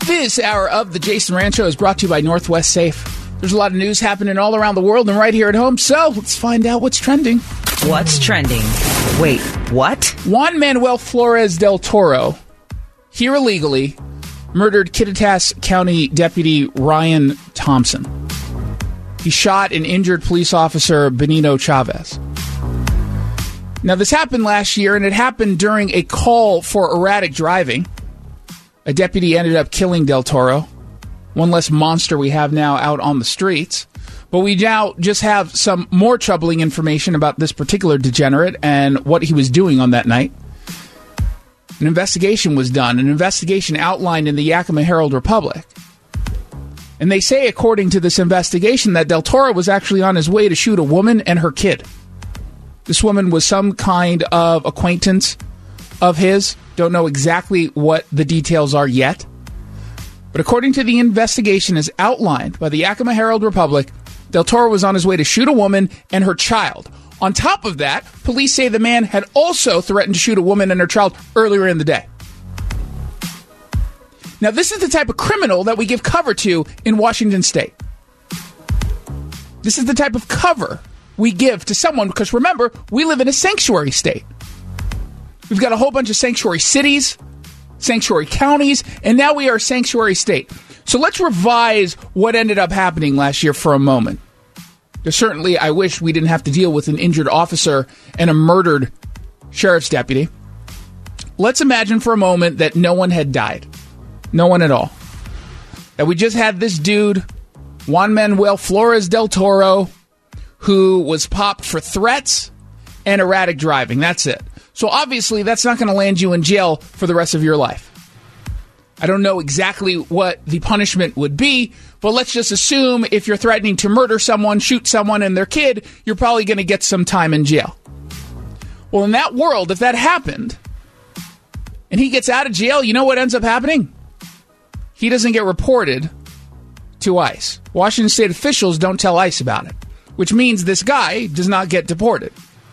This hour of the Jason Rancho is brought to you by Northwest Safe. There's a lot of news happening all around the world and right here at home, so let's find out what's trending. What's trending? Wait, what? Juan Manuel Flores del Toro, here illegally, murdered Kittitas County Deputy Ryan Thompson. He shot and injured police officer Benito Chavez. Now, this happened last year, and it happened during a call for erratic driving. A deputy ended up killing Del Toro. One less monster we have now out on the streets. But we now just have some more troubling information about this particular degenerate and what he was doing on that night. An investigation was done, an investigation outlined in the Yakima Herald-Republic. And they say, according to this investigation, that Del Toro was actually on his way to shoot a woman and her kid. This woman was some kind of acquaintance of his. Don't know exactly what the details are yet. But according to the investigation as outlined by the Yakima Herald-Republic, Del Toro was on his way to shoot a woman and her child. On top of that, police say the man had also threatened to shoot a woman and her child earlier in the day. Now, this is the type of criminal that we give cover to in Washington State. This is the type of cover we give to someone because, remember, we live in a sanctuary state. We've got a whole bunch of sanctuary cities, sanctuary counties, and now we are a sanctuary state. So let's revise what ended up happening last year for a moment. Certainly, I wish we didn't have to deal with an injured officer and a murdered sheriff's deputy. Let's imagine for a moment that no one had died. No one at all. That we just had this dude, Juan Manuel Flores del Toro, who was popped for threats and erratic driving. That's it. So obviously, that's not going to land you in jail for the rest of your life. I don't know exactly what the punishment would be, but let's just assume if you're threatening to murder someone, shoot someone and their kid, you're probably going to get some time in jail. Well, in that world, if that happened, and he gets out of jail, you know what ends up happening? He doesn't get reported to ICE. Washington State officials don't tell ICE about it, which means this guy does not get deported.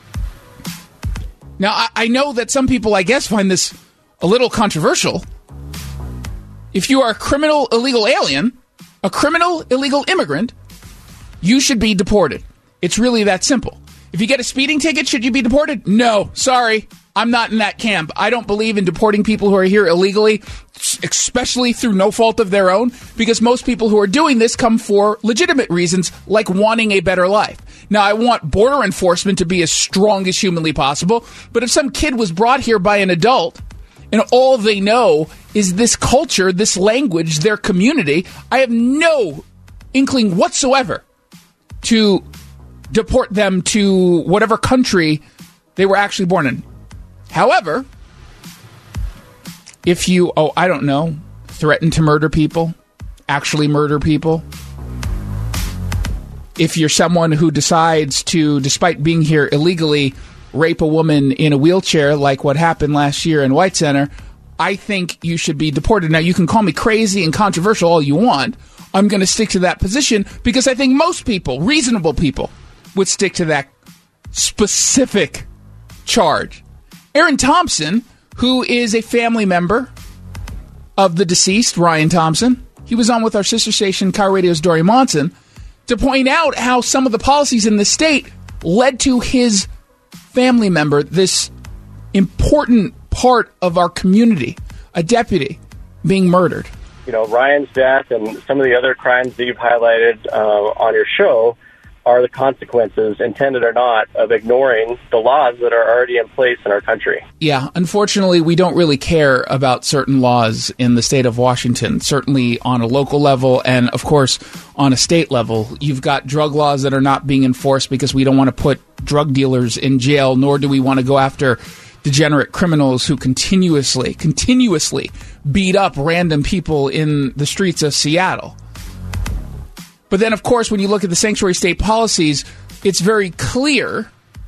Now, I know that some people, I guess, find this a little controversial. If you are a criminal illegal alien, a criminal illegal immigrant, you should be deported. It's really that simple. If you get a speeding ticket, should you be deported? No, sorry. I'm not in that camp. I don't believe in deporting people who are here illegally, especially through no fault of their own, because most people who are doing this come for legitimate reasons, like wanting a better life. Now, I want border enforcement to be as strong as humanly possible, but if some kid was brought here by an adult and all they know is this culture, this language, their community, I have no inkling whatsoever to deport them to whatever country they were actually born in. However, if you, threaten to murder people, actually murder people, if you're someone who decides to, despite being here illegally, rape a woman in a wheelchair like what happened last year in White Center, I think you should be deported. Now, you can call me crazy and controversial all you want. I'm going to stick to that position because I think most people, reasonable people, would stick to that specific charge. Aaron Thompson, who is a family member of the deceased, Ryan Thompson, he was on with our sister station, KIRO Radio's Dory Monson, to point out how some of the policies in the state led to his family member, this important part of our community, a deputy, being murdered. You know, Ryan's death and some of the other crimes that you've highlighted on your show are the consequences, intended or not, of ignoring the laws that are already in place in our country. Yeah, unfortunately, we don't really care about certain laws in the state of Washington, certainly on a local level and, of course, on a state level. You've got drug laws that are not being enforced because we don't want to put drug dealers in jail, nor do we want to go after degenerate criminals who continuously beat up random people in the streets of Seattle. But then, of course, when you look at the sanctuary state policies, it's very clear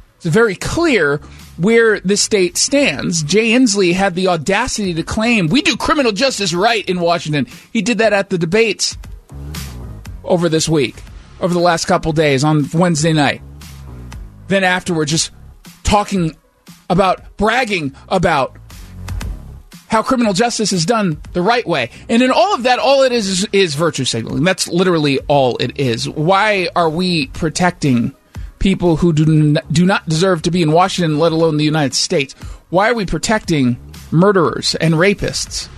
where the state stands. Jay Inslee had the audacity to claim, we do criminal justice right in Washington. He did that at the debates over this week, over the last couple days on Wednesday night. Then afterwards, just bragging about how criminal justice is done the right way. And in all of that, all it is virtue signaling. That's literally all it is. Why are we protecting people who do not deserve to be in Washington, let alone the United States? Why are we protecting murderers and rapists?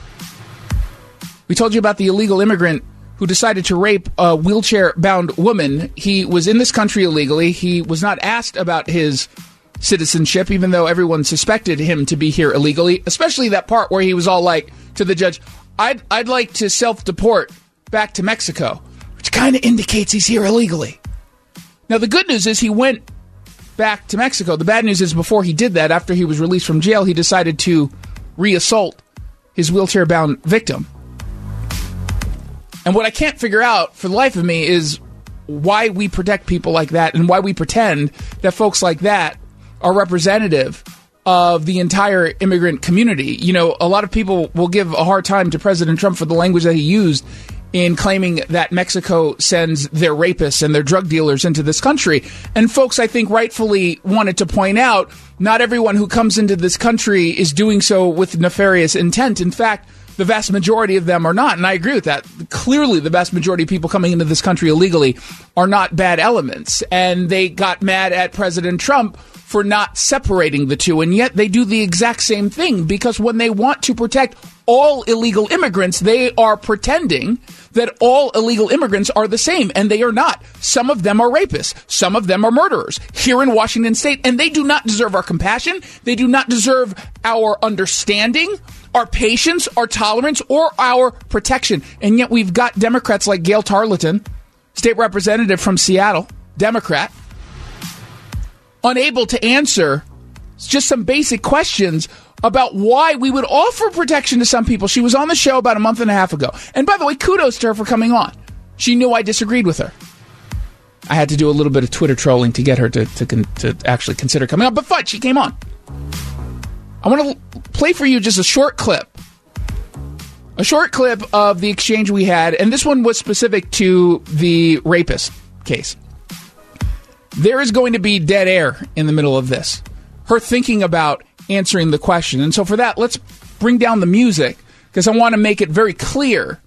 We told you about the illegal immigrant who decided to rape a wheelchair-bound woman. He was in this country illegally. He was not asked about his citizenship, even though everyone suspected him to be here illegally, especially that part where he was all like to the judge, I'd like to self-deport back to Mexico, which kind of indicates he's here illegally. Now, the good news is he went back to Mexico. The bad news is before he did that, after he was released from jail, he decided to reassault his wheelchair-bound victim. And what I can't figure out for the life of me is why we protect people like that and why we pretend that folks like that are representative of the entire immigrant community. You know, a lot of people will give a hard time to President Trump for the language that he used in claiming that Mexico sends their rapists and their drug dealers into this country. And folks, I think, rightfully wanted to point out, not everyone who comes into this country is doing so with nefarious intent. In fact, the vast majority of them are not, and I agree with that. Clearly, the vast majority of people coming into this country illegally are not bad elements, and they got mad at President Trump for not separating the two, and yet they do the exact same thing, because when they want to protect all illegal immigrants, they are pretending that all illegal immigrants are the same, and they are not. Some of them are rapists. Some of them are murderers here in Washington State, and they do not deserve our compassion. They do not deserve our understanding, our patience, our tolerance, or our protection. And yet we've got Democrats like Gail Tarleton, state representative from Seattle, Democrat, unable to answer just some basic questions about why we would offer protection to some people. She was on the show about a month and a half ago. And by the way, kudos to her for coming on. She knew I disagreed with her. I had to do a little bit of Twitter trolling to get her to actually consider coming on. But fine, she came on. I want to play for you just a short clip. A short clip of the exchange we had. And this one was specific to the rapist case. There is going to be dead air in the middle of this. Her thinking about answering the question. And so for that, let's bring down the music, because I want to make it very clear,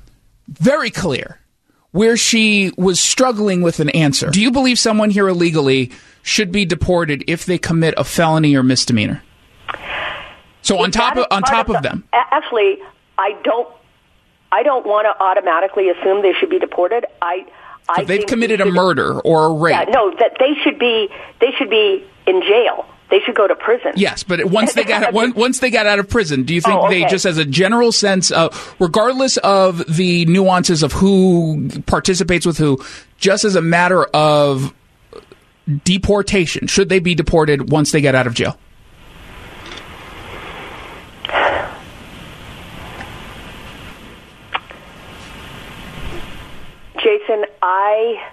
where she was struggling with an answer. Do you believe someone here illegally should be deported if they commit a felony or misdemeanor? So on top of them. Actually, I don't want to automatically assume they should be deported. So they've committed a murder or a rape. Yeah, no, that they should be in jail. They should go to prison. Yes, but once they got out of prison, do you think they, just as a general sense of, regardless of the nuances of who participates with who, just as a matter of deportation, should they be deported once they get out of jail? Jason, I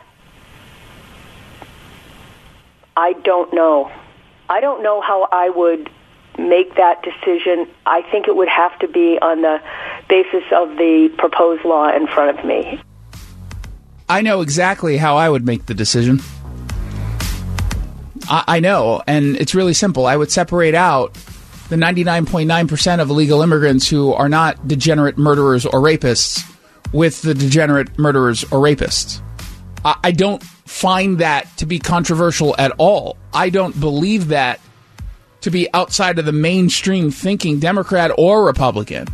don't know. I don't know how I would make that decision. I think it would have to be on the basis of the proposed law in front of me. I know exactly how I would make the decision. I know, and it's really simple. I would separate out the 99.9% of illegal immigrants who are not degenerate murderers or rapists with the degenerate murderers or rapists. I don't find that to be controversial at all. I don't believe that to be outside of the mainstream thinking, Democrat or Republican.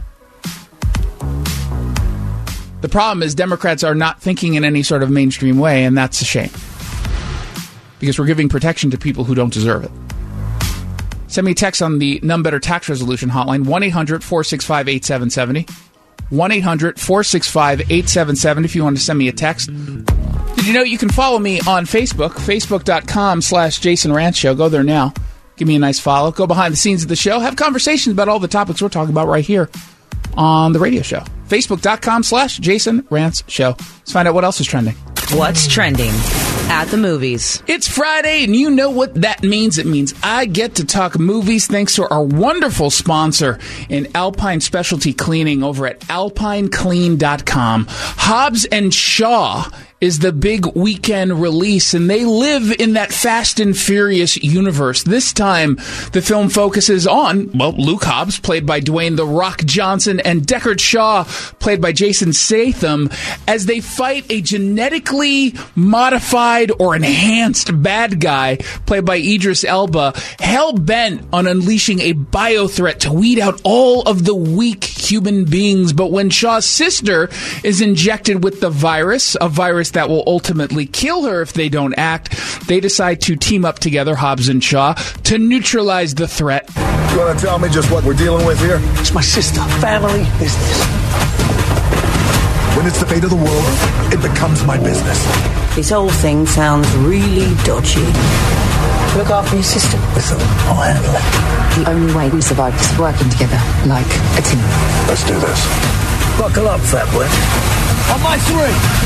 The problem is Democrats are not thinking in any sort of mainstream way, and that's a shame. Because we're giving protection to people who don't deserve it. Send me a text on the None Better Tax Resolution hotline, 1-800-465-8770. 1-800-465-8770 if you want to send me a text. Did you know you can follow me on Facebook, facebook.com/Jason Rantz Show. Go there now. Give me a nice follow. Go behind the scenes of the show. Have conversations about all the topics we're talking about right here on the radio show. Facebook.com/Jason Rantz Show. Let's find out what else is trending. What's trending at the movies? It's Friday, and you know what that means. It means I get to talk movies thanks to our wonderful sponsor in Alpine Specialty Cleaning over at alpineclean.com. Hobbs & Shaw is the big weekend release, and they live in that Fast and Furious universe. This time, the film focuses on, well, Luke Hobbs, played by Dwayne "The Rock" Johnson, and Deckard Shaw, played by Jason Statham, as they fight a genetically modified or enhanced bad guy, played by Idris Elba, hell-bent on unleashing a bio-threat to weed out all of the weak human beings. But when Shaw's sister is injected with the virus, a virus that will ultimately kill her if they don't act, they decide to team up together, Hobbs and Shaw, to neutralize the threat. You want to tell me just what we're dealing with here? It's my sister. Family business. When it's the fate of the world, it becomes my business. This whole thing sounds really dodgy. Look after your sister. Listen, I'll handle it. The only way we survive is working together, like a team. Let's do this. Buckle up, fat boy. On my 3.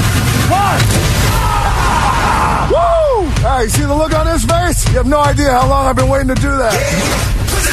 1. Woo! Hey, see the look on his face? You have no idea how long I've been waiting to do that.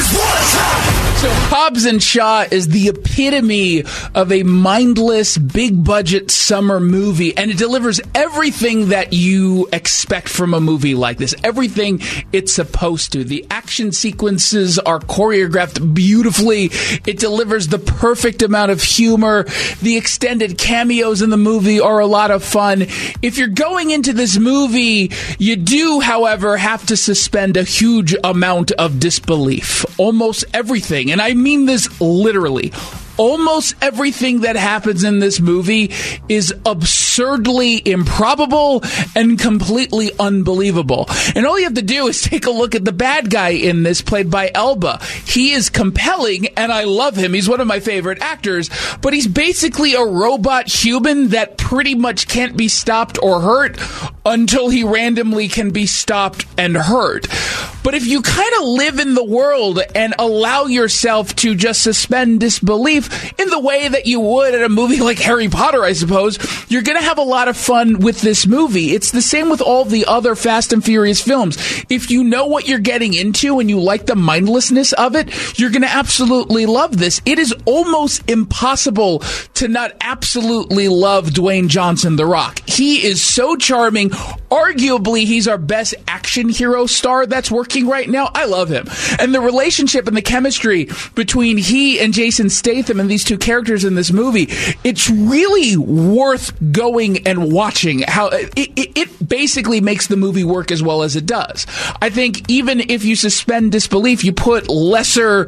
So Hobbs and Shaw is the epitome of a mindless, big-budget summer movie, and it delivers everything that you expect from a movie like this, everything it's supposed to. The action sequences are choreographed beautifully. It delivers the perfect amount of humor. The extended cameos in the movie are a lot of fun. If you're going into this movie, you do, however, have to suspend a huge amount of disbelief. Almost everything, and I mean this literally, almost everything that happens in this movie is absurdly improbable and completely unbelievable. And all you have to do is take a look at the bad guy in this, played by Elba. He is compelling, and I love him. He's one of my favorite actors, but he's basically a robot human that pretty much can't be stopped or hurt until he randomly can be stopped and hurt. But if you kind of live in the world and allow yourself to just suspend disbelief in the way that you would at a movie like Harry Potter, I suppose, you're going to have a lot of fun with this movie. It's the same with all the other Fast and Furious films. If you know what you're getting into and you like the mindlessness of it, you're going to absolutely love this. It is almost impossible to not absolutely love Dwayne Johnson, The Rock. He is so charming. Arguably, he's our best action hero star that's working right now. I love him. And the relationship and the chemistry between he and Jason Statham and these two characters in this movie, it's really worth going and watching. How it basically makes the movie work as well as it does. I think even if you suspend disbelief, you put lesser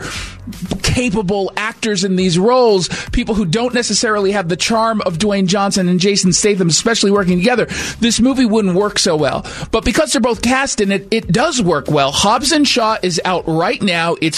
capable actors in these roles, people who don't necessarily have the charm of Dwayne Johnson and Jason Statham, especially working together, this movie wouldn't work so well. But because they're both cast in it, it does work well. Hobbs and Shaw is out right now. It's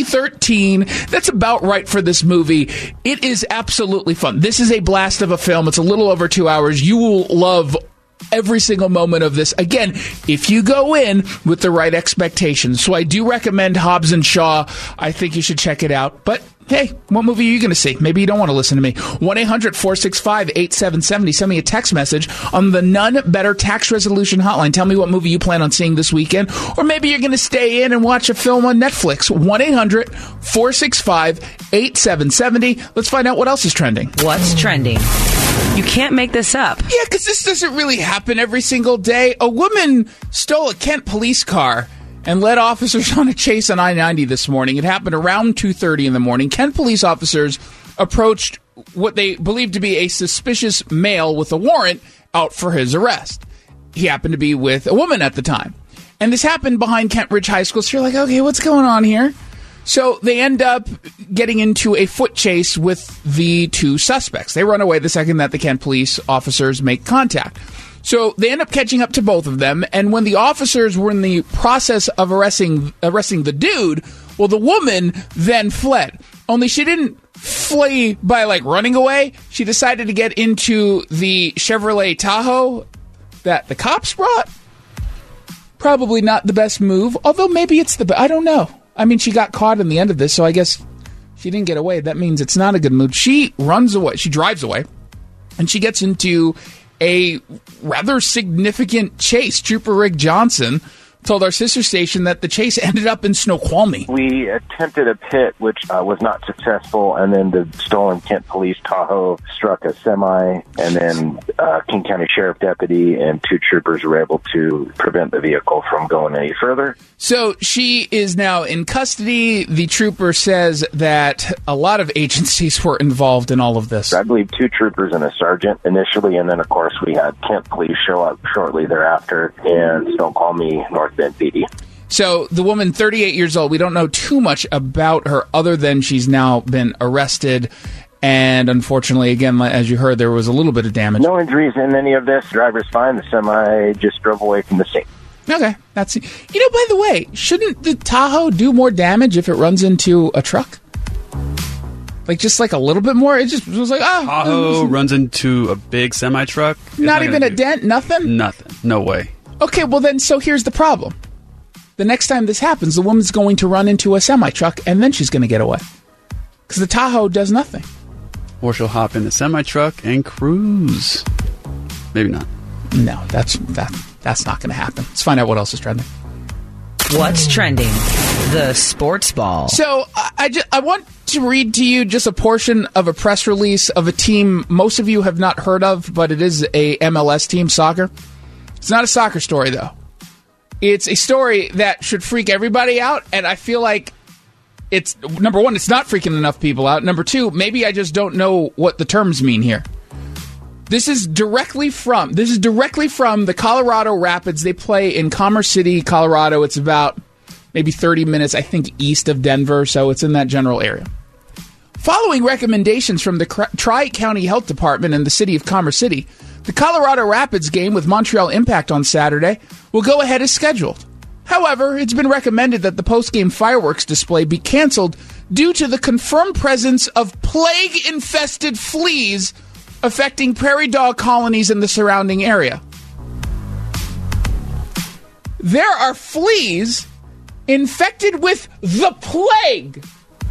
PG-13. That's about right for this movie. It is absolutely fun. This is a blast of a film. It's a little over 2 hours. You will love every single moment of this. Again, if you go in with the right expectations. So I do recommend Hobbs and Shaw. I think you should check it out. But hey, what movie are you going to see? Maybe you don't want to listen to me. 1-800-465-8770. Send me a text message on the None Better Tax Resolution Hotline. Tell me what movie you plan on seeing this weekend. Or maybe you're going to stay in and watch a film on Netflix. 1-800-465-8770. Let's find out what else is trending. What's trending? You can't make this up. Yeah, because this doesn't really happen every single day. A woman stole a Kent police car and led officers on a chase on I-90 this morning. It happened around 2:30 in the morning. Kent police officers approached what they believed to be a suspicious male with a warrant out for his arrest. He happened to be with a woman at the time. And this happened behind Kent Ridge High School. So you're like, okay, what's going on here? So they end up getting into a foot chase with the two suspects. They run away the second that the Kent police officers make contact. So they end up catching up to both of them, and when the officers were in the process of arresting the dude, well, the woman then fled. Only she didn't flee by, running away. She decided to get into the Chevrolet Tahoe that the cops brought. Probably not the best move, although maybe it's the best. I don't know. I mean, she got caught in the end of this, so I guess she didn't get away. That means it's not a good move. She runs away. She drives away, and she gets into a rather significant chase. Trooper Rick Johnson, told our sister station that the chase ended up in Snoqualmie. We attempted a pit, which was not successful, and then the stolen Kent Police Tahoe struck a semi, and then King County Sheriff Deputy and 2 troopers were able to prevent the vehicle from going any further. So she is now in custody. The trooper says that a lot of agencies were involved in all of this. I believe 2 troopers and a sergeant initially, and then, of course, we had Kent Police show up shortly thereafter in Snoqualmie, North Bend PD. So the woman, 38 years old, we don't know too much about her other than she's now been arrested. And unfortunately, again, as you heard, there was a little bit of damage. No injuries in any of this. Driver's fine. The semi just drove away from the scene. Okay. That's, by the way, shouldn't the Tahoe do more damage if it runs into a truck? Just a little bit more? It just was like, Tahoe runs into a big semi-truck? Not even a dent? Nothing? Nothing. No way. Okay, well then, so here's the problem. The next time this happens, the woman's going to run into a semi-truck, and then she's going to get away. Because the Tahoe does nothing. Or she'll hop in the semi-truck and cruise. Maybe not. No, that's not going to happen. Let's find out what else is trending. What's trending? The sports ball. So I want to read to you just a portion of a press release of a team most of you have not heard of, but it is a MLS team, soccer. It's not a soccer story, though. It's a story that should freak everybody out, and I feel like it's, number one, it's not freaking enough people out. Number two, maybe I just don't know what the terms mean here. This is directly from the Colorado Rapids. They play in Commerce City, Colorado. It's about maybe 30 minutes, I think, east of Denver, so it's in that general area. Following recommendations from the Tri-County Health Department and the city of Commerce City, the Colorado Rapids game with Montreal Impact on Saturday will go ahead as scheduled. However, it's been recommended that the post-game fireworks display be canceled due to the confirmed presence of plague-infested fleas affecting prairie dog colonies in the surrounding area. There are fleas infected with the plague.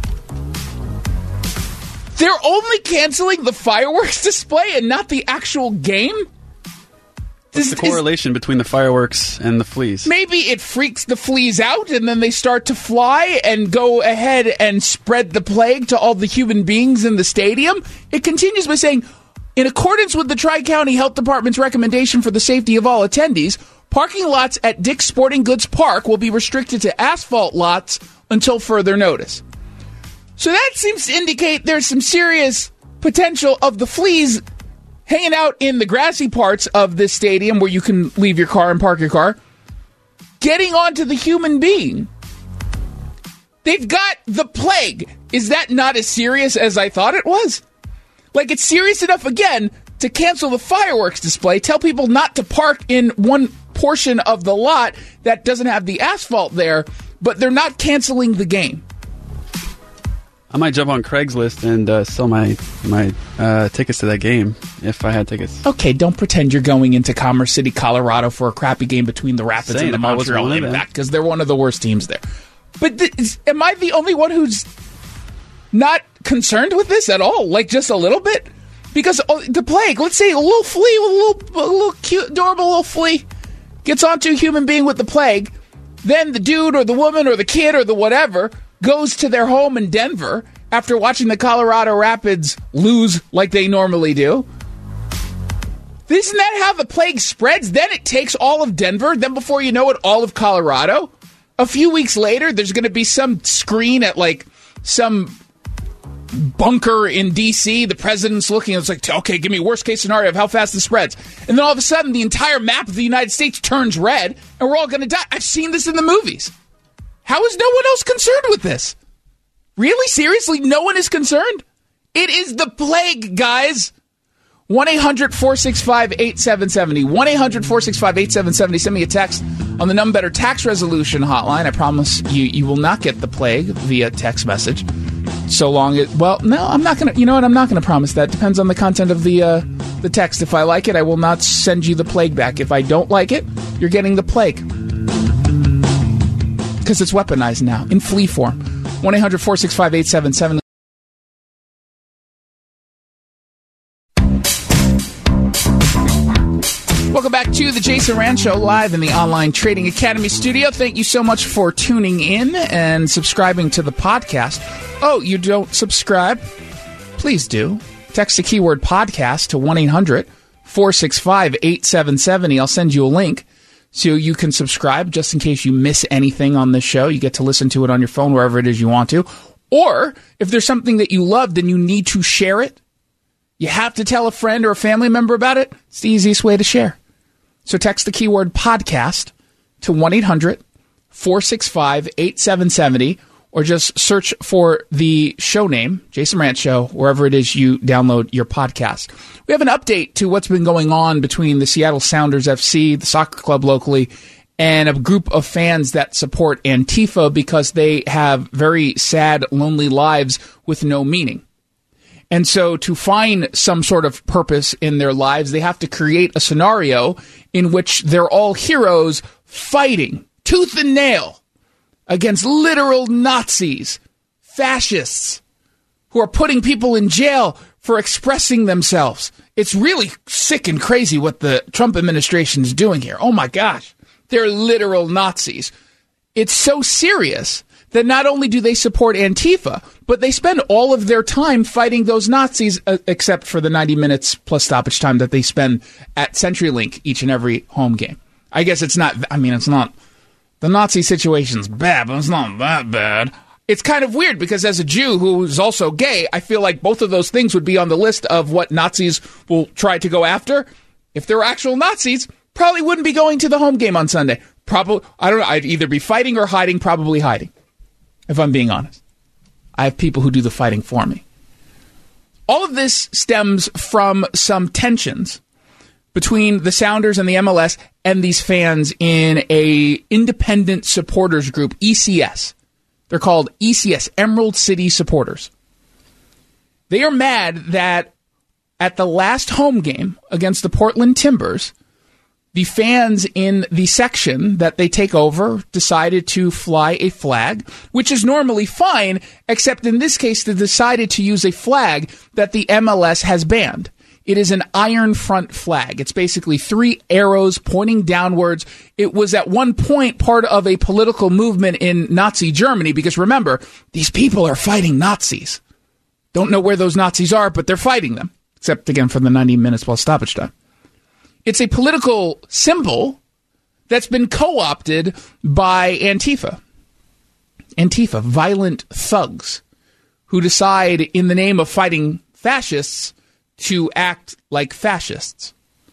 They're only canceling the fireworks display and not the actual game? What's the correlation between the fireworks and the fleas? Maybe it freaks the fleas out and then they start to fly and go ahead and spread the plague to all the human beings in the stadium. It continues by saying, in accordance with the Tri-County Health Department's recommendation for the safety of all attendees, parking lots at Dick's Sporting Goods Park will be restricted to asphalt lots until further notice. So that seems to indicate there's some serious potential of the fleas hanging out in the grassy parts of this stadium where you can leave your car and park your car, getting onto the human being. They've got the plague. Is that not as serious as I thought it was? It's serious enough, again, to cancel the fireworks display, tell people not to park in one portion of the lot that doesn't have the asphalt there, but they're not canceling the game. I might jump on Craigslist and sell my tickets to that game if I had tickets. Okay, don't pretend you're going into Commerce City, Colorado for a crappy game between the Rapids and the Montreal Impact, because they're one of the worst teams there. But am I the only one who's not concerned with this at all? Just a little bit? Because the plague, let's say a little flea, a little cute, adorable little flea gets onto a human being with the plague, then the dude or the woman or the kid or the whatever goes to their home in Denver after watching the Colorado Rapids lose like they normally do. Isn't that how the plague spreads? Then it takes all of Denver. Then before you know it, all of Colorado. A few weeks later, there's going to be some screen at some bunker in D.C. The president's looking and it's okay, give me worst case scenario of how fast this spreads. And then all of a sudden, the entire map of the United States turns red and we're all going to die. I've seen this in the movies. How is no one else concerned with this? Really? Seriously? No one is concerned? It is the plague, guys. 1-800-465-8770. 1-800-465-8770. Send me a text on the Numb Better Tax Resolution hotline. I promise you will not get the plague via text message. So long as... Well, no, I'm not going to... You know what? I'm not going to promise that. Depends on the content of the text. If I like it, I will not send you the plague back. If I don't like it, you're getting the plague. Because it's weaponized now, in flea form. 1-800-465-8770. Welcome back to the Jason Rand Show, live in the Online Trading Academy studio. Thank you so much for tuning in and subscribing to the podcast. Oh, you don't subscribe? Please do. Text the keyword podcast to 1-800-465-8770. I'll send you a link so you can subscribe just in case you miss anything on this show. You get to listen to it on your phone wherever it is you want to. Or if there's something that you loved and you need to share it, you have to tell a friend or a family member about it, it's the easiest way to share. So text the keyword podcast to 1-800-465-8770 or just search for the show name, Jason Rant Show, wherever it is you download your podcast. We have an update to what's been going on between the Seattle Sounders FC, the soccer club locally, and a group of fans that support Antifa because they have very sad, lonely lives with no meaning. And so to find some sort of purpose in their lives, they have to create a scenario in which they're all heroes fighting tooth and nail against literal Nazis, fascists, who are putting people in jail for expressing themselves. It's really sick and crazy what the Trump administration is doing here. Oh my gosh, they're literal Nazis. It's so serious that not only do they support Antifa, but they spend all of their time fighting those Nazis, except for the 90 minutes plus stoppage time that they spend at CenturyLink each and every home game. I guess it's not, it's not, the Nazi situation's bad, but it's not that bad. It's kind of weird because as a Jew who's also gay, I feel like both of those things would be on the list of what Nazis will try to go after. If they were actual Nazis, probably wouldn't be going to the home game on Sunday. Probably, I don't know, I'd either be fighting or hiding, probably hiding. If I'm being honest. I have people who do the fighting for me. All of this stems from some tensions between the Sounders and the MLS and these fans in a independent supporters group, ECS. They're called ECS, Emerald City Supporters. They are mad that at the last home game against the Portland Timbers, the fans in the section that they take over decided to fly a flag, which is normally fine, except in this case, they decided to use a flag that the MLS has banned. It is an iron front flag. It's basically 3 arrows pointing downwards. It was at one point part of a political movement in Nazi Germany, because remember, these people are fighting Nazis. Don't know where those Nazis are, but they're fighting them, except again for the 90 minutes plus stoppage time. It's a political symbol that's been co-opted by Antifa. Antifa, violent thugs who decide in the name of fighting fascists to act like fascists,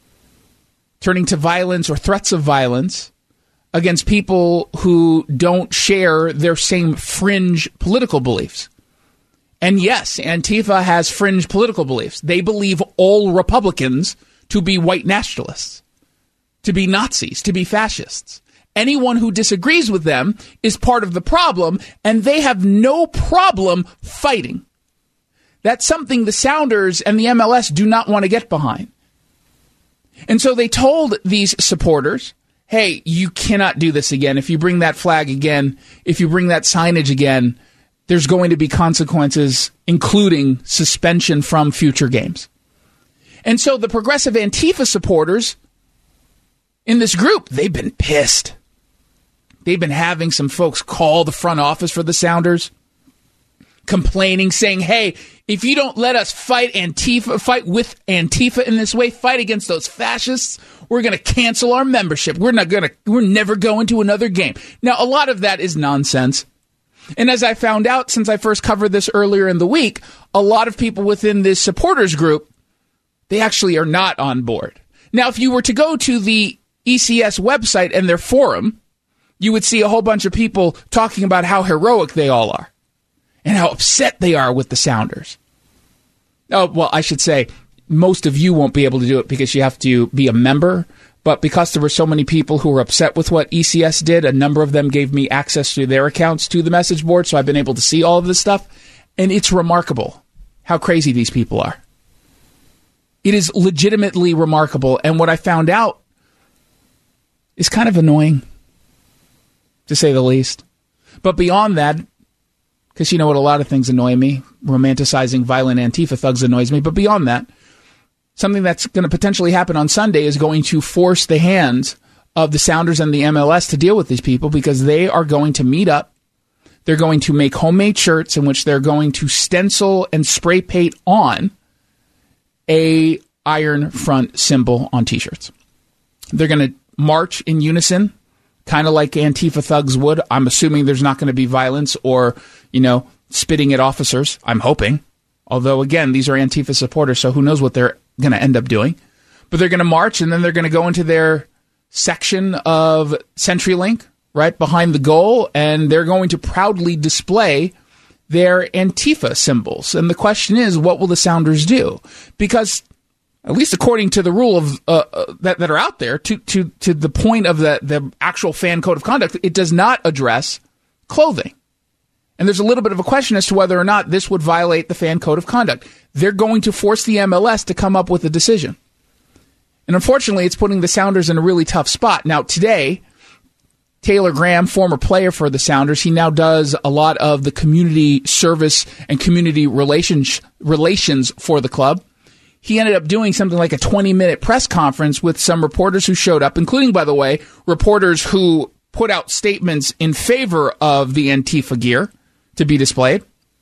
turning to violence or threats of violence against people who don't share their same fringe political beliefs. And yes, Antifa has fringe political beliefs. They believe all Republicans to be white nationalists, to be Nazis, to be fascists. Anyone who disagrees with them is part of the problem, and they have no problem fighting. That's something the Sounders and the MLS do not want to get behind. And so they told these supporters, hey, you cannot do this again. If you bring that flag again, if you bring that signage again, there's going to be consequences, including suspension from future games. And so the progressive Antifa supporters in this group, they've been pissed. They've been having some folks call the front office for the Sounders, complaining, saying, hey, if you don't let us fight with Antifa in this way, fight against those fascists, we're going to cancel our membership. We're never going to another game. Now, a lot of that is nonsense. And as I found out since I first covered this earlier in the week, a lot of people within this supporters group, they actually are not on board. Now, if you were to go to the ECS website and their forum, you would see a whole bunch of people talking about how heroic they all are and how upset they are with the Sounders. Oh, well, I should say most of you won't be able to do it because you have to be a member. But because there were so many people who were upset with what ECS did, a number of them gave me access to their accounts to the message board, so I've been able to see all of this stuff. And it's remarkable how crazy these people are. It is legitimately remarkable. And what I found out is kind of annoying, to say the least. But beyond that, because you know what, a lot of things annoy me. Romanticizing violent Antifa thugs annoys me. But beyond that, something that's going to potentially happen on Sunday is going to force the hands of the Sounders and the MLS to deal with these people, because they are going to meet up. They're going to make homemade shirts in which they're going to stencil and spray paint on a iron front symbol on T-shirts. They're going to march in unison, kind of like Antifa thugs would. I'm assuming there's not going to be violence or, spitting at officers. I'm hoping. Although, again, these are Antifa supporters, so who knows what they're going to end up doing. But they're going to march, and then they're going to go into their section of CenturyLink, right behind the goal, and they're going to proudly display their Antifa symbols. And the question is, what will the Sounders do? Because, at least according to the rule of that are out there, to the point of the actual fan code of conduct, it does not address clothing. And there's a little bit of a question as to whether or not this would violate the fan code of conduct. They're going to force the MLS to come up with a decision. And unfortunately, it's putting the Sounders in a really tough spot. Now, today, Taylor Graham, former player for the Sounders, he now does a lot of the community service and community relations for the club. He ended up doing something like a 20-minute press conference with some reporters who showed up, including, by the way, reporters who put out statements in favor of the Antifa gear to be displayed.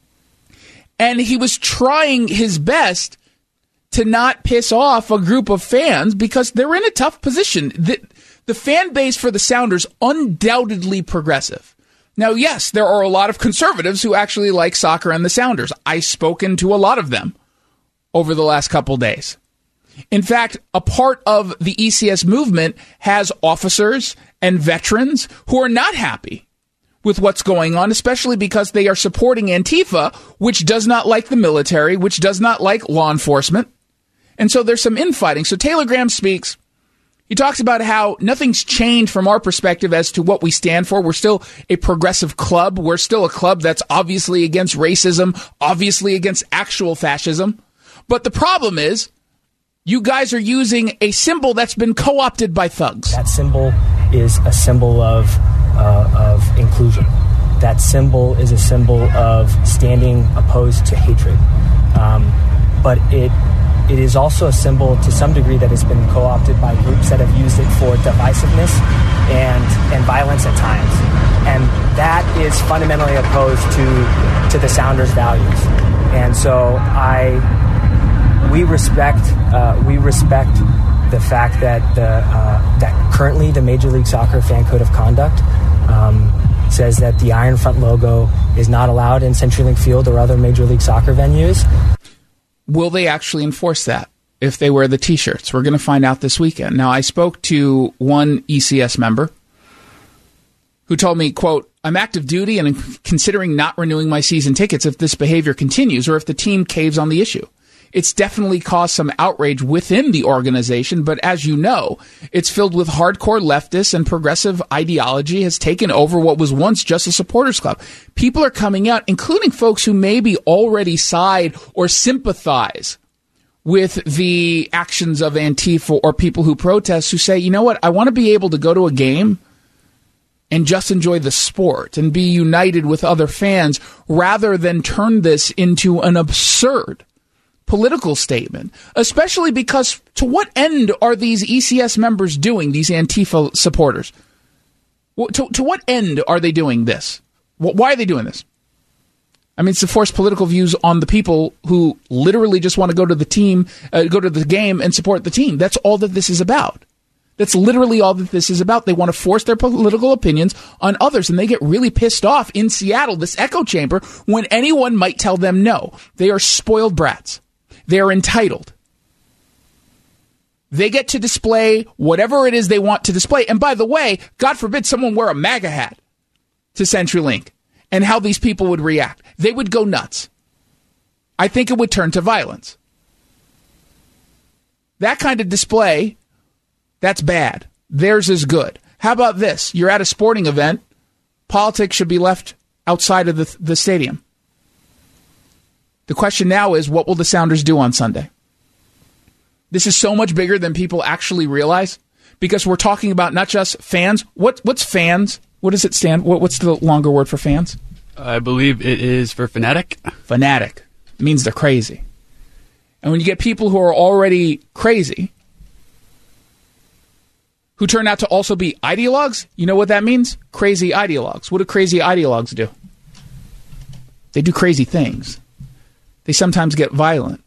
And he was trying his best to not piss off a group of fans because they're in a tough position. The fan base for the Sounders, undoubtedly progressive. Now, yes, there are a lot of conservatives who actually like soccer and the Sounders. I've spoken to a lot of them over the last couple days. In fact, a part of the ECS movement has officers and veterans who are not happy with what's going on, especially because they are supporting Antifa, which does not like the military, which does not like law enforcement. And so there's some infighting. So Taylor Graham speaks. He talks about how nothing's changed from our perspective as to what we stand for. We're still a progressive club. We're still a club that's obviously against racism, obviously against actual fascism. But the problem is, you guys are using a symbol that's been co-opted by thugs. That symbol is a symbol of inclusion. That symbol is a symbol of standing opposed to hatred. But it is also a symbol to some degree that has been co-opted by groups that have used it for divisiveness and violence at times. And that is fundamentally opposed to the Sounders' values. And so we respect the fact that that currently the Major League Soccer fan code of conduct says that the Iron Front logo is not allowed in CenturyLink Field or other Major League Soccer venues. Will they actually enforce that if they wear the T-shirts? We're going to find out this weekend. Now, I spoke to one ECS member who told me, quote, I'm active duty and I'm considering not renewing my season tickets if this behavior continues or if the team caves on the issue. It's definitely caused some outrage within the organization, but as you know, it's filled with hardcore leftists and progressive ideology has taken over what was once just a supporters club. People are coming out, including folks who maybe already side or sympathize with the actions of Antifa or people who protest, who say, you know what, I want to be able to go to a game and just enjoy the sport and be united with other fans rather than turn this into an absurd political statement, especially because to what end are these ECS members doing, these Antifa supporters? To what end are they doing this? Why are they doing this? I mean, it's to force political views on the people who literally just want to go to the team, go to the game and support the team. That's all that this is about. That's literally all that this is about. They want to force their political opinions on others, and they get really pissed off in Seattle, this echo chamber, when anyone might tell them no. They are spoiled brats. They are entitled. They get to display whatever it is they want to display. And by the way, God forbid someone wear a MAGA hat to CenturyLink and how these people would react. They would go nuts. I think it would turn to violence. That kind of display, that's bad. Theirs is good. How about this? You're at a sporting event. Politics should be left outside of the stadium. The question now is, what will the Sounders do on Sunday? This is so much bigger than people actually realize, because we're talking about not just fans. What's fans? What does it stand? What's the longer word for fans? I believe it is for fanatic. Fanatic. It means they're crazy. And when you get people who are already crazy, who turn out to also be ideologues, you know what that means? Crazy ideologues. What do crazy ideologues do? They do crazy things. They sometimes get violent.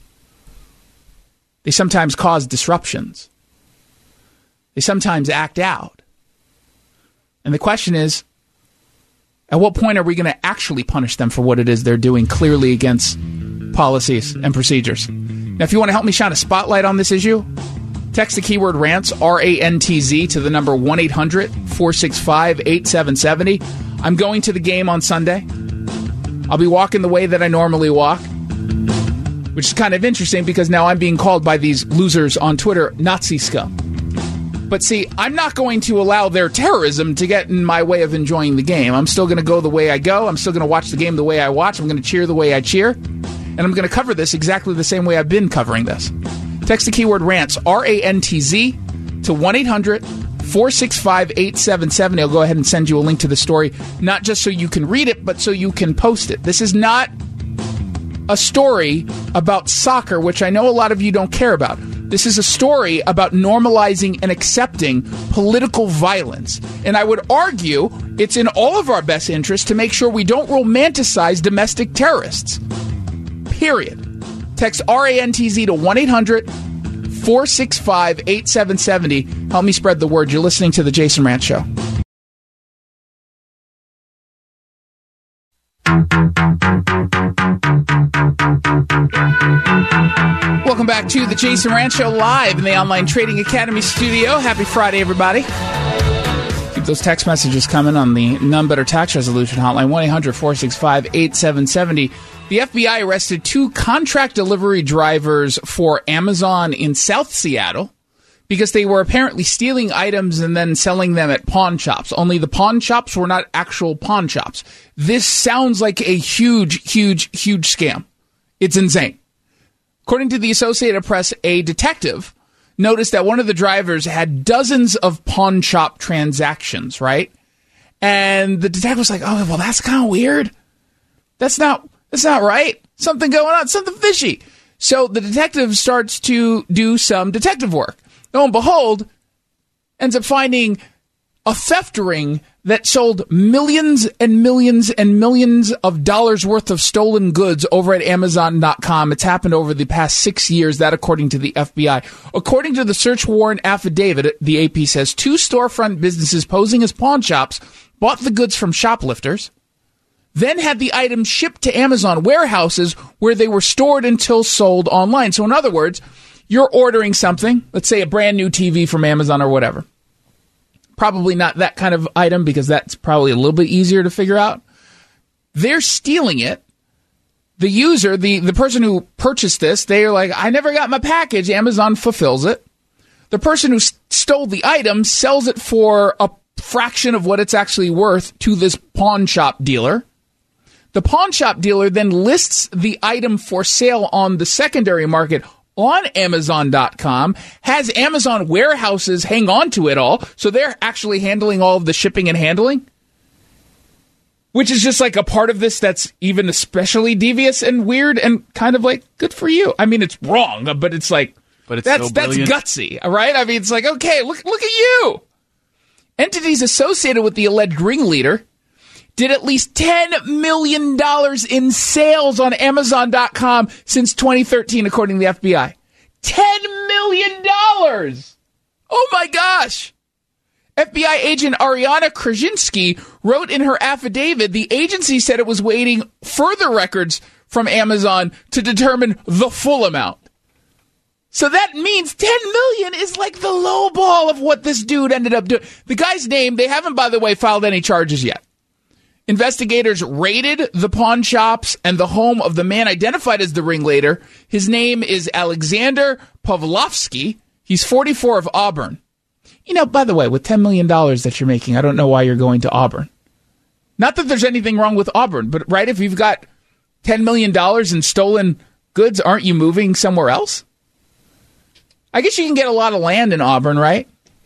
They sometimes cause disruptions. They sometimes act out. And the question is, at what point are we going to actually punish them for what it is they're doing clearly against policies and procedures? Now, if you want to help me shine a spotlight on this issue, text the keyword rants, R-A-N-T-Z, to the number 1-800-465-8770. I'm going to the game on Sunday. I'll be walking the way that I normally walk, which is kind of interesting because now I'm being called by these losers on Twitter Nazi scum. But see, I'm not going to allow their terrorism to get in my way of enjoying the game. I'm still going to go the way I go. I'm still going to watch the game the way I watch. I'm going to cheer the way I cheer. And I'm going to cover this exactly the same way I've been covering this. Text the keyword rants, R-A-N-T-Z, to 1-800-465-8770. I'll go ahead and send you a link to the story, not just so you can read it, but so you can post it. This is not a story about soccer, which I know a lot of you don't care about. This is a story about normalizing and accepting political violence. And I would argue it's in all of our best interest to make sure we don't romanticize domestic terrorists. Period. Text RANTZ to 1-800-465-8770. Help me spread the word. You're listening to The Jason Rantz Show. Welcome back to The Jason Rantz Show, live in the Online Trading Academy studio. Happy Friday, everybody. Keep those text messages coming on the None Better Tax Resolution hotline, 1-800-465-8770. The FBI arrested 2 contract delivery drivers for Amazon in South Seattle because they were apparently stealing items and then selling them at pawn shops. Only the pawn shops were not actual pawn shops. This sounds like a huge scam. It's insane. According to the Associated Press, a detective noticed that one of the drivers had dozens of pawn shop transactions, right? And the detective was like, oh, well, that's kind of weird. That's not right. Something going on, something fishy. So the detective starts to do some detective work. Lo and behold, ends up finding a theft ring that sold millions and millions and millions of dollars worth of stolen goods over at Amazon.com. It's happened over the past 6 years, that according to the FBI. According to the search warrant affidavit, the AP says 2 storefront businesses posing as pawn shops bought the goods from shoplifters, then had the items shipped to Amazon warehouses where they were stored until sold online. So in other words, you're ordering something, let's say a brand new TV from Amazon or whatever. Probably not that kind of item because that's probably a little bit easier to figure out. They're stealing it. The user, the person who purchased this, they are like, I never got my package. Amazon fulfills it. The person who stole the item sells it for a fraction of what it's actually worth to this pawn shop dealer. The pawn shop dealer then lists the item for sale on the secondary market on Amazon.com, has Amazon warehouses hang on to it all, so they're actually handling all of the shipping and handling, which is just like a part of this that's even especially devious and weird and kind of like, good for you. I mean, it's wrong, but it's like, that's gutsy, right? I mean, it's like, okay, look at you. Entities associated with the alleged ringleader did at least $10 million in sales on Amazon.com since 2013, according to the FBI. $10 million! Oh my gosh! FBI agent Ariana Krasinski wrote in her affidavit the agency said it was waiting further records from Amazon to determine the full amount. So that means $10 million is like the low ball of what this dude ended up doing. The guy's name, they haven't, by the way, filed any charges yet. Investigators raided the pawn shops and the home of the man identified as the ringleader. His name is Alexander Pavlovsky. He's 44 of Auburn. You know, by the way, with $10 million that you're making, I don't know why you're going to Auburn. Not that there's anything wrong with Auburn, but right, if you've got $10 million in stolen goods, aren't you moving somewhere else? I guess you can get a lot of land in Auburn, right?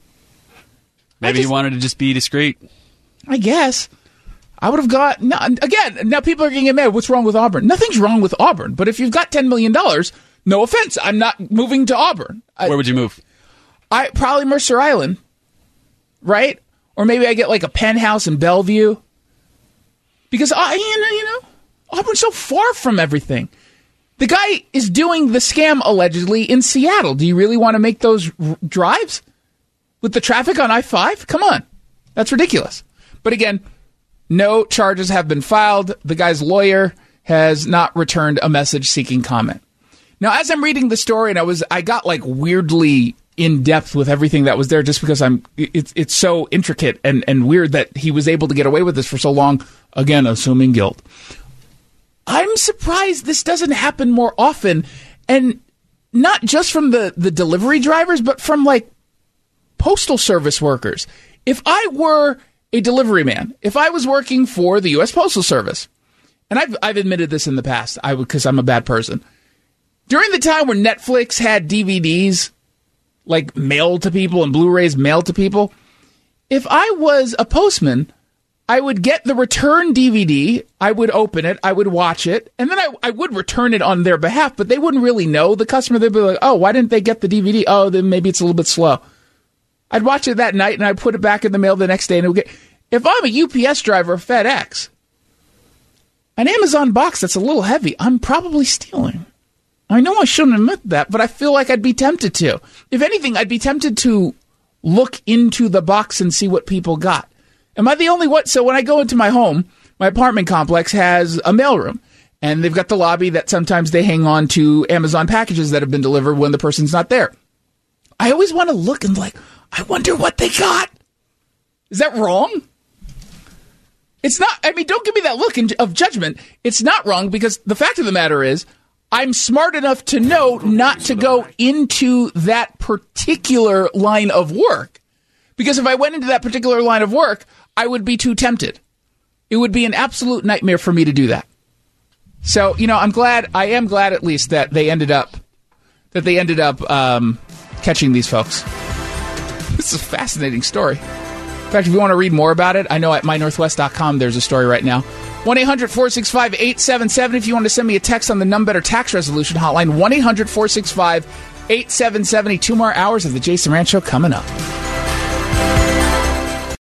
Maybe he wanted to just be discreet. I guess. I would have got... No, again, now people are getting mad. What's wrong with Auburn? Nothing's wrong with Auburn. But if you've got $10 million, No offense. I'm not moving to Auburn. Where would you move? Probably Mercer Island, right? Or maybe I get like a penthouse in Bellevue. Because, Auburn's so far from everything. The guy is doing the scam, allegedly, in Seattle. Do you really want to make those drives? With the traffic on I-5? Come on. That's ridiculous. But again, no charges have been filed. The guy's lawyer has not returned a message seeking comment. Now, as I'm reading the story, and I got like weirdly in depth with everything that was there, just because it's so intricate and weird that he was able to get away with this for so long. Again, assuming guilt. I'm surprised this doesn't happen more often, and not just from the delivery drivers, but from like postal service workers. If I were a delivery man, if I was working for the U.S. Postal Service, and I've admitted this in the past, because I'm a bad person. During the time where Netflix had DVDs like mailed to people and Blu-rays mailed to people, if I was a postman, I would get the return DVD, I would open it, I would watch it, and then I would return it on their behalf, but they wouldn't really know. The customer, they'd be like, oh, why didn't they get the DVD? Oh, then maybe it's a little bit slow. I'd watch it that night, and I'd put it back in the mail the next day, and it would get... If I'm a UPS driver or FedEx, an Amazon box that's a little heavy, I'm probably stealing. I know I shouldn't admit that, but I feel like I'd be tempted to. If anything, I'd be tempted to look into the box and see what people got. Am I the only one? So when I go into my home, my apartment complex has a mailroom, and they've got the lobby that sometimes they hang on to Amazon packages that have been delivered when the person's not there. I always want to look and like, I wonder what they got. Is that wrong? It's not. I mean, don't give me that look of judgment. It's not wrong, because the fact of the matter is, I'm smart enough to know not to go into that particular line of work. Because if I went into that particular line of work, I would be too tempted. It would be an absolute nightmare for me to do that. So, I am glad at least that they ended up catching these folks. This is a fascinating story. In fact, if you want to read more about it, I know at mynorthwest.com there's a story right now. 1-800-465-8770 if you want to send me a text on the Num Better Tax Resolution Hotline. 1-800-465-8770. 2 more hours of the Jason Rand Show coming up.